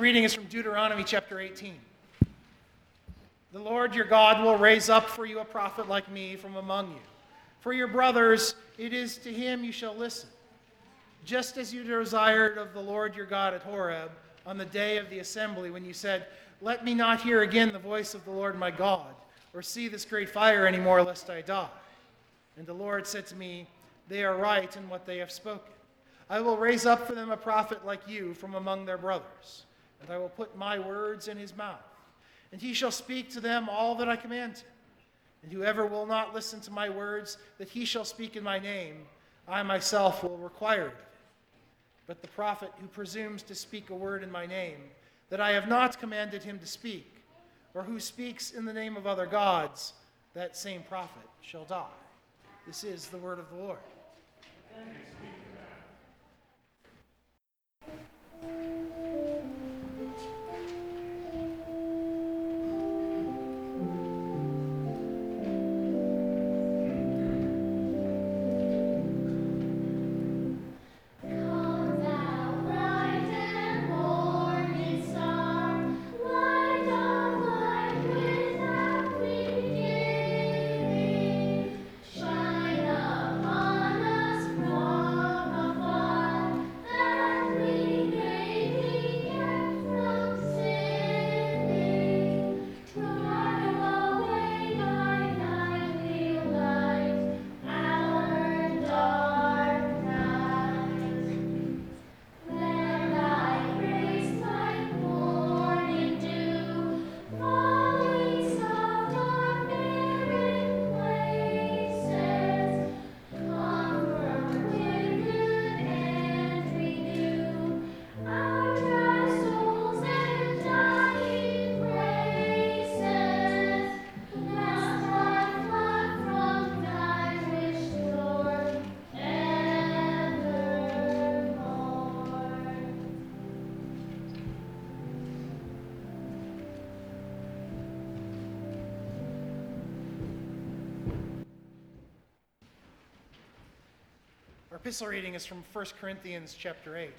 reading is from Deuteronomy chapter 18. The Lord your God will raise up for you a prophet like me from among you. For your brothers, it is to him you shall listen. Just as you desired of the Lord your God at Horeb on the day of the assembly, when you said, "Let me not hear again the voice of the Lord my God, or see this great fire any more, lest I die." And the Lord said to me, "They are right in what they have spoken. I will raise up for them a prophet like you from among their brothers, and I will put my words in his mouth. And he shall speak to them all that I command him. And whoever will not listen to my words that he shall speak in my name, I myself will require it of him. But the prophet who presumes to speak a word in my name that I have not commanded him to speak, or who speaks in the name of other gods, that same prophet shall die." This is the word of the Lord. Our epistle reading is from 1 Corinthians chapter 8.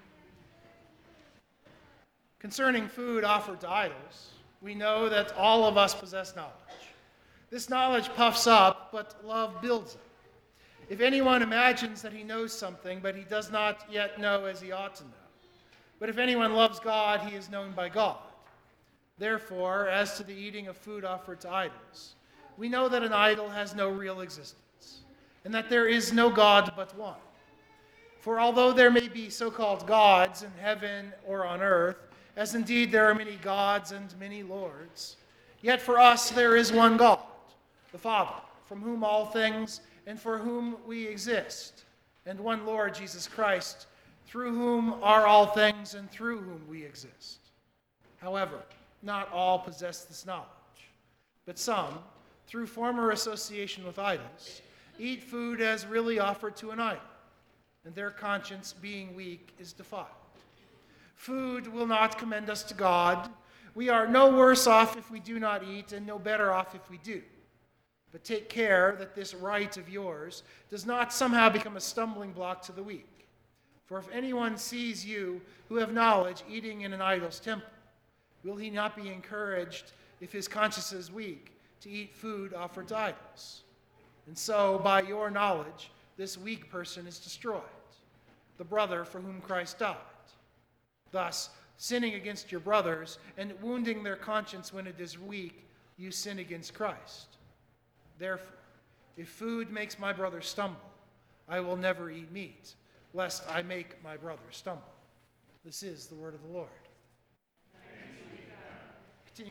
Concerning food offered to idols, we know that all of us possess knowledge. This knowledge puffs up, but love builds up. If anyone imagines that he knows something, but he does not yet know as he ought to know. But if anyone loves God, he is known by God. Therefore, as to the eating of food offered to idols, we know that an idol has no real existence, and that there is no God but one. For although there may be so-called gods in heaven or on earth, as indeed there are many gods and many lords, yet for us there is one God, the Father, from whom all things and for whom we exist, and one Lord Jesus Christ, through whom are all things and through whom we exist. However, not all possess this knowledge, but some, through former association with idols, eat food as really offered to an idol, and their conscience, being weak, is defiled. Food will not commend us to God. We are no worse off if we do not eat, and no better off if we do. But take care that this right of yours does not somehow become a stumbling block to the weak. For if anyone sees you who have knowledge eating in an idol's temple, will he not be encouraged, if his conscience is weak, to eat food offered to idols? And so, by your knowledge, this weak person is destroyed, the brother for whom Christ died. Thus, sinning against your brothers and wounding their conscience when it is weak, you sin against Christ. Therefore, if food makes my brother stumble, I will never eat meat, lest I make my brother stumble. This is the word of the Lord. Continue.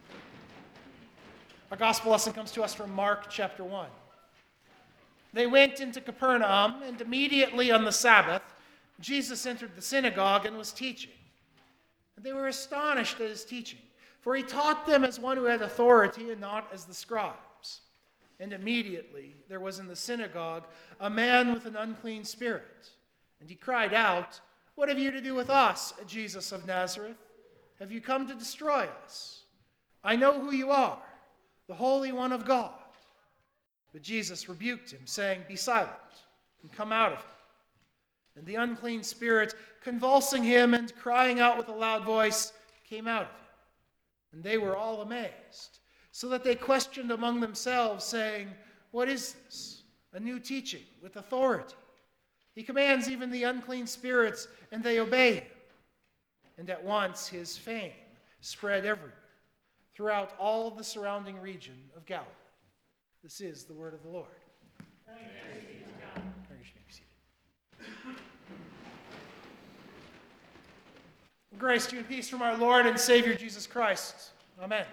Our gospel lesson comes to us from Mark chapter 1. They went into Capernaum, and immediately on the Sabbath, Jesus entered the synagogue and was teaching. And they were astonished at his teaching, for he taught them as one who had authority and not as the scribes. And immediately there was in the synagogue a man with an unclean spirit. And he cried out, "What have you to do with us, Jesus of Nazareth? Have you come to destroy us? I know who you are, the Holy One of God." But Jesus rebuked him, saying, "Be silent, and come out of him." And the unclean spirit, convulsing him and crying out with a loud voice, came out of him. And they were all amazed, so that they questioned among themselves, saying, "What is this? A new teaching with authority. He commands even the unclean spirits, and they obey him." And at once his fame spread everywhere, throughout all the surrounding region of Galilee. This is the word of the Lord. Thanks be to God. You may be seated. Grace to you and peace from our Lord and Savior Jesus Christ. Amen.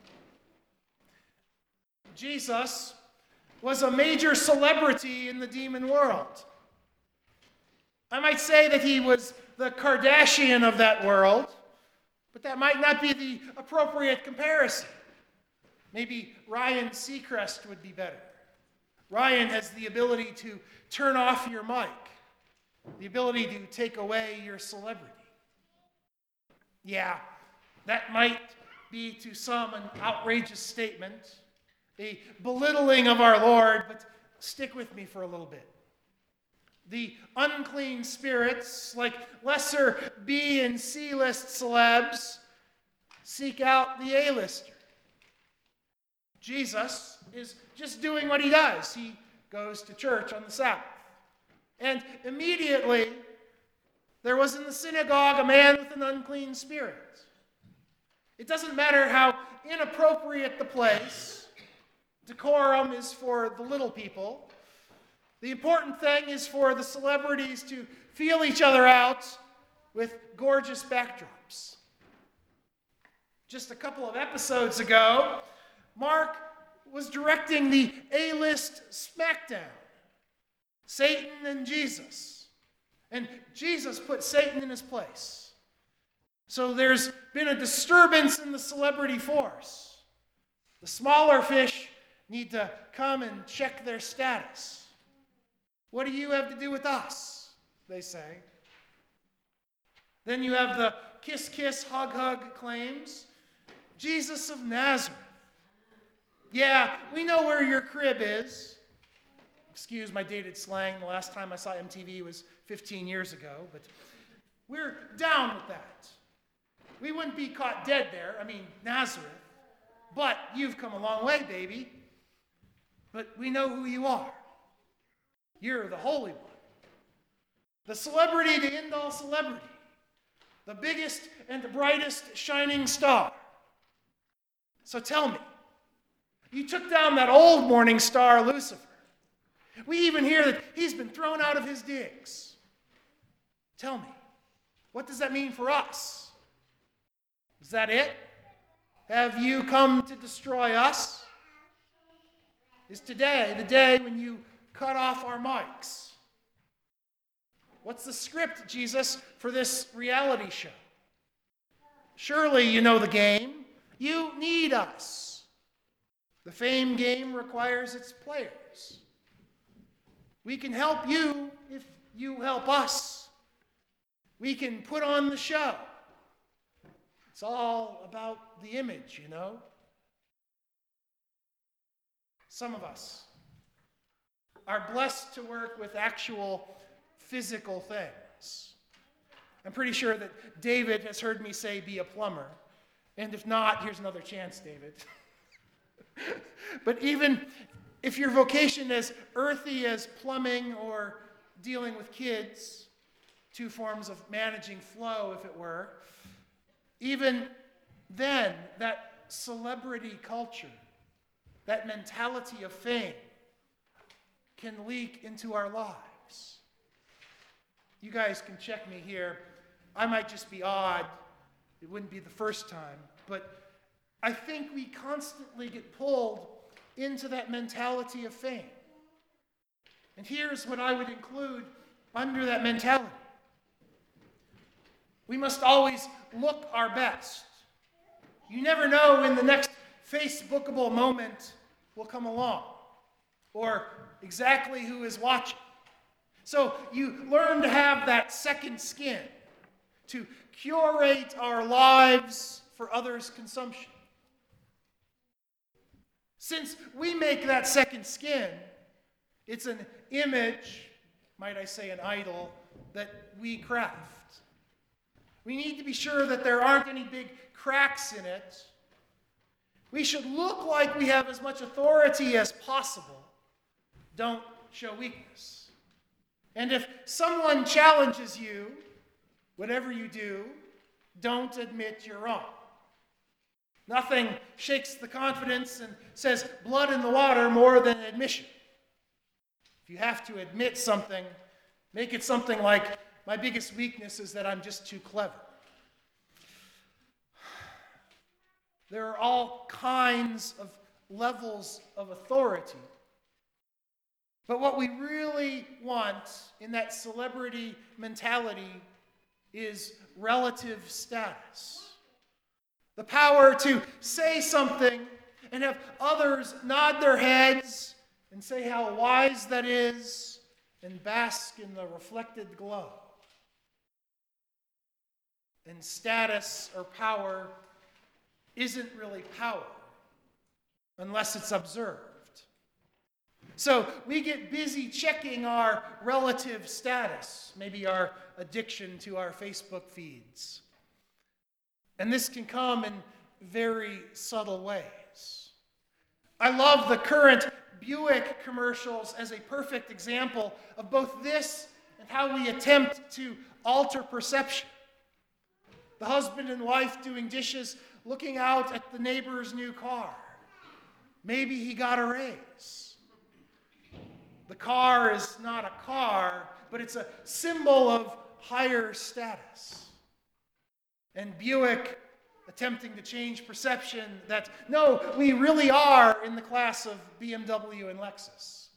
Jesus was a major celebrity in the demon world. I might say that he was the Kardashian of that world, but that might not be the appropriate comparison. Maybe Ryan Seacrest would be better. Ryan has the ability to turn off your mic, the ability to take away your celebrity. Yeah, that might be to some an outrageous statement, a belittling of our Lord, but stick with me for a little bit. The unclean spirits, like lesser B and C-list celebs, seek out the A-lister. Jesus is just doing what he does. He goes to church on the Sabbath. And immediately, there was in the synagogue a man with an unclean spirit. It doesn't matter how inappropriate the place. Decorum is for the little people. The important thing is for the celebrities to feel each other out with gorgeous backdrops. Just a couple of episodes ago, Mark was directing the A-list smackdown. Satan and Jesus. And Jesus put Satan in his place. So there's been a disturbance in the celebrity force. The smaller fish need to come and check their status. What do you have to do with us? They say. Then you have the kiss, kiss, hug, hug claims. Jesus of Nazareth. Yeah, we know where your crib is. Excuse my dated slang. The last time I saw MTV was 15 years ago, but we're down with that. We wouldn't be caught dead there. Nazareth. But you've come a long way, baby. But we know who you are. You're the Holy One. The celebrity to end all celebrity. The biggest and the brightest shining star. So tell me, you took down that old morning star, Lucifer. We even hear that he's been thrown out of his digs. Tell me, what does that mean for us? Is that it? Have you come to destroy us? Is today the day when you cut off our mics? What's the script, Jesus, for this reality show? Surely you know the game. You need us. The fame game requires its players. We can help you if you help us. We can put on the show. It's all about the image, you know. Some of us are blessed to work with actual physical things. I'm pretty sure that David has heard me say be a plumber. And if not, here's another chance, David. But even if your vocation is earthy as plumbing or dealing with kids, two forms of managing flow, if it were, even then, that celebrity culture, that mentality of fame, can leak into our lives. You guys can check me here. I might just be odd. It wouldn't be the first time. But I think we constantly get pulled into that mentality of fame. And here's what I would include under that mentality. We must always look our best. You never know when the next Facebookable moment will come along, or exactly who is watching. So you learn to have that second skin, to curate our lives for others' consumption. Since we make that second skin, it's an image, might I say an idol, that we craft. We need to be sure that there aren't any big cracks in it. We should look like we have as much authority as possible. Don't show weakness. And if someone challenges you, whatever you do, don't admit you're wrong. Nothing shakes the confidence and says blood in the water more than admission. If you have to admit something, make it something like, my biggest weakness is that I'm just too clever. There are all kinds of levels of authority. But what we really want in that celebrity mentality is relative status. The power to say something and have others nod their heads and say how wise that is and bask in the reflected glow. And status or power isn't really power unless it's observed. So we get busy checking our relative status, maybe our addiction to our Facebook feeds. And this can come in very subtle ways. I love the current Buick commercials as a perfect example of both this and how we attempt to alter perception. The husband and wife doing dishes, looking out at the neighbor's new car. Maybe he got a raise. The car is not a car, but it's a symbol of higher status. And Buick attempting to change perception that, no, we really are in the class of BMW and Lexus.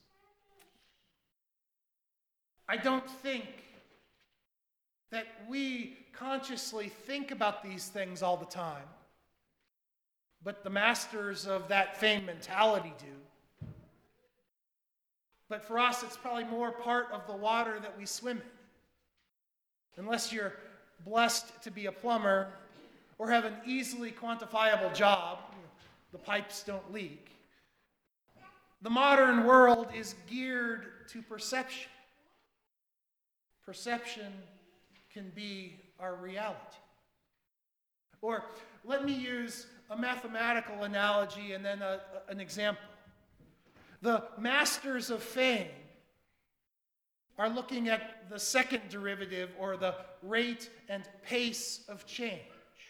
I don't think that we consciously think about these things all the time, but the masters of that fame mentality do. But for us, it's probably more part of the water that we swim in. Unless you're blessed to be a plumber or have an easily quantifiable job, the pipes don't leak. The modern world is geared to perception. Perception can be our reality. Or let me use a mathematical analogy and then an example. The masters of fame are looking at the second derivative, or the rate and pace of change.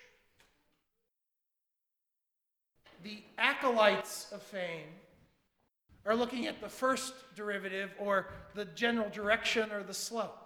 The acolytes of fame are looking at the first derivative, or the general direction or the slope.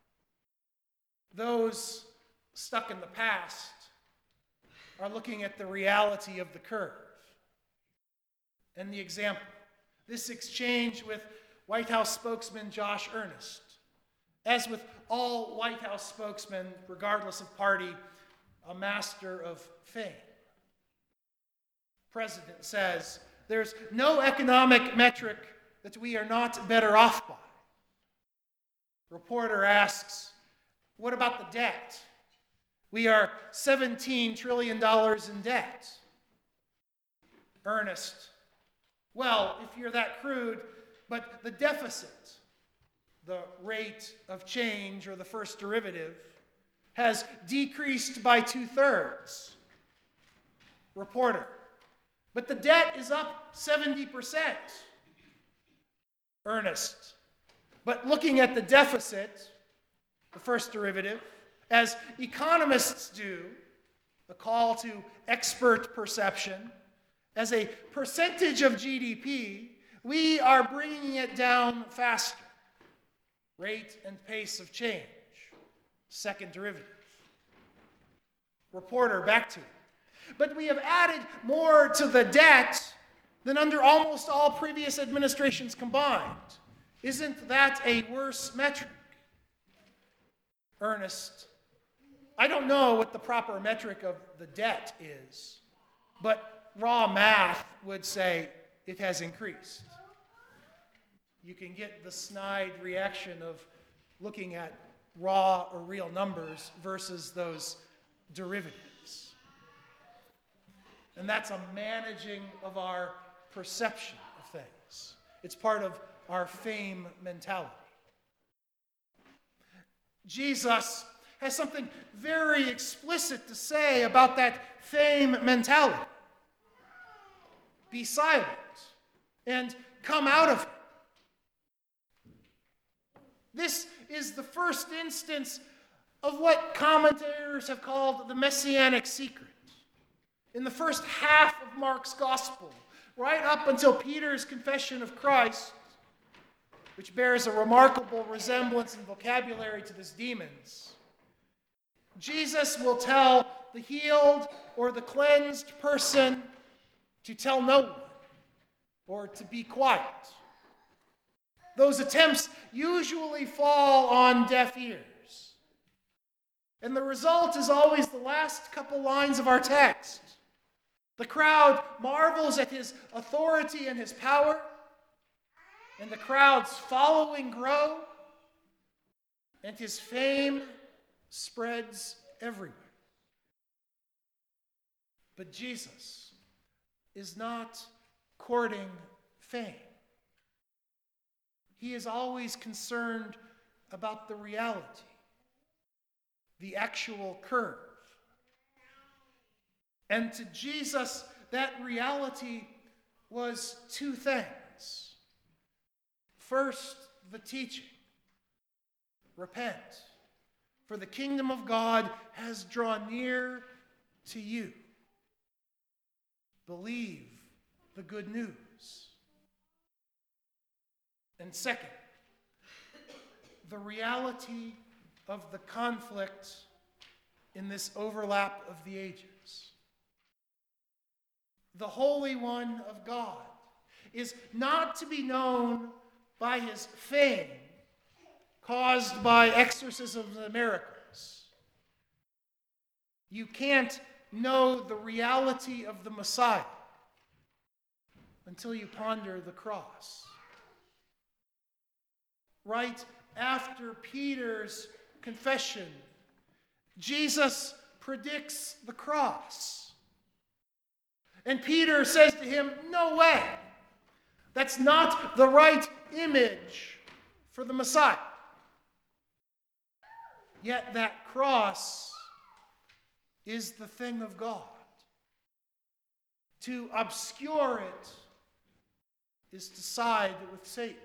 Those stuck in the past are looking at the reality of the curve. And the example, this exchange with White House spokesman Josh Earnest. As with all White House spokesmen, regardless of party, a master of fame. President says, there's no economic metric that we are not better off by. Reporter asks, what about the debt? We are $17 trillion in debt. Earnest, well, if you're that crude, but the deficit, the rate of change, or the first derivative, has decreased by 2/3. Reporter, but the debt is up 70%. Earnest, but looking at the deficit, the first derivative, as economists do, a call to expert perception, as a percentage of GDP, we are bringing it down faster. Rate and pace of change, second derivative. Reporter, back to it. But we have added more to the debt than under almost all previous administrations combined. Isn't that a worse metric? Earnest, I don't know what the proper metric of the debt is, but raw math would say it has increased. You can get the snide reaction of looking at raw or real numbers versus those derivatives. And that's a managing of our perception of things. It's part of our fame mentality. Jesus has something very explicit to say about that fame mentality. Be silent and come out of it. This is the first instance of what commentators have called the messianic secret. In the first half of Mark's gospel, right up until Peter's confession of Christ, which bears a remarkable resemblance in vocabulary to this demon's, Jesus will tell the healed or the cleansed person to tell no one or to be quiet. Those attempts usually fall on deaf ears. And the result is always the last couple lines of our text. The crowd marvels at his authority and his power, and the crowd's following grow, and his fame spreads everywhere. But Jesus is not courting fame. He is always concerned about the reality, the actual curve. And to Jesus, that reality was two things. First, the teaching. Repent, for the kingdom of God has drawn near to you. Believe the good news. And second, the reality of the conflict in this overlap of the ages. The Holy One of God is not to be known by his fame caused by exorcisms and miracles. You can't know the reality of the Messiah until you ponder the cross. Right after Peter's confession, Jesus predicts the cross. And Peter says to him, "No way. That's not the right image for the Messiah." Yet that cross is the thing of God. To obscure it is to side with Satan.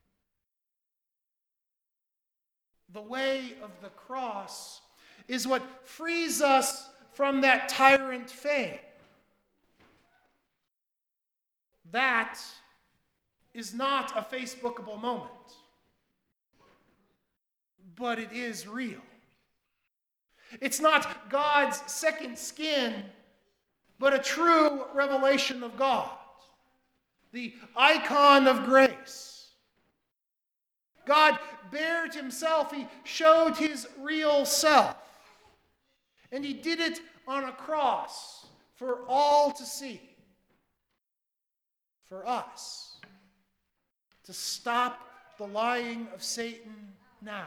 The way of the cross is what frees us from that tyrant fame. That is not a Facebookable moment, but it is real. It's not God's second skin, but a true revelation of God, the icon of grace. God bared himself. He showed his real self. And he did it on a cross for all to see. For us to stop the lying of Satan now.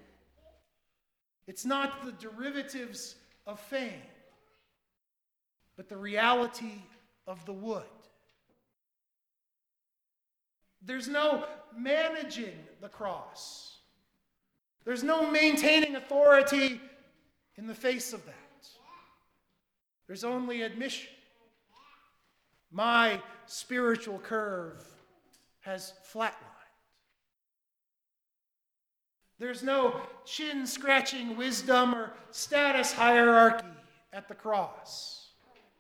It's not the derivatives of fame, but the reality of the wood. There's no managing the cross. There's no maintaining authority in the face of that. There's only admission. My spiritual curve has flatlined. There's no chin-scratching wisdom or status hierarchy at the cross.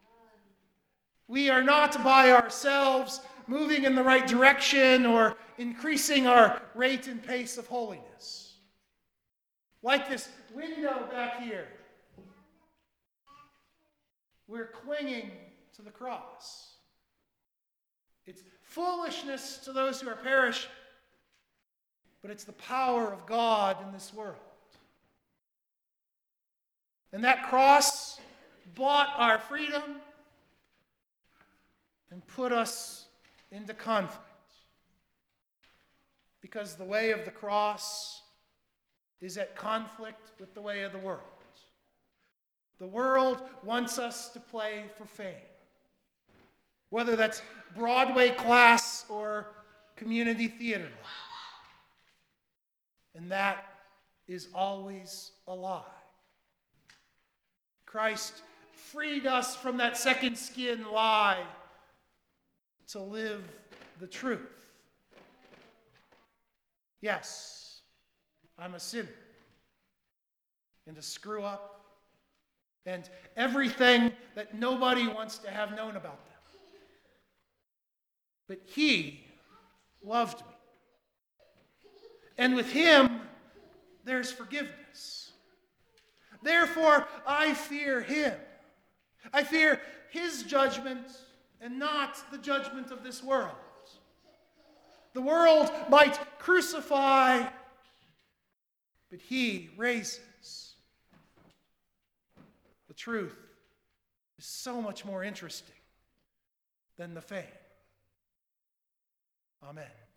We are not by ourselves moving in the right direction or increasing our rate and pace of holiness. Like this window back here, we're clinging to the cross. It's foolishness to those who are perishing, but it's the power of God in this world. And that cross bought our freedom and put us into conflict. Because the way of the cross is at conflict with the way of the world. The world wants us to play for fame. Whether that's Broadway class or community theater. And that is always a lie. Christ freed us from that second skin lie to live the truth. Yes, I'm a sinner and a screw up and everything that nobody wants to have known about them. But he loved me. And with him, there's forgiveness. Therefore, I fear him. I fear his judgment and not the judgment of this world. The world might crucify, but he raises. The truth is so much more interesting than the fame. Amen.